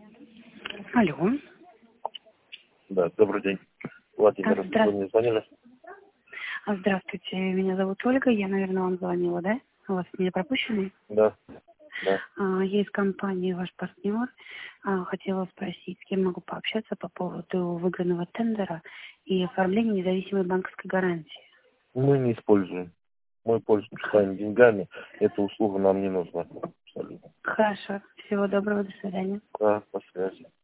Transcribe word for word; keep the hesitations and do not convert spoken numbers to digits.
Алло. Да, добрый день. Владимир, Здра... вы мне звонили? Здравствуйте, меня зовут Ольга, я, наверное, вам звонила, да? У вас меня пропущены? Да, да. А, я из компании «Ваш партнер». А, хотела спросить, с кем могу пообщаться по поводу выигранного тендера и оформления независимой банковской гарантии. Мы не используем. Мы пользуемся своими деньгами. Эта услуга нам не нужна. Абсолютно. Хорошо. Всего доброго, до свидания. Да, по связи.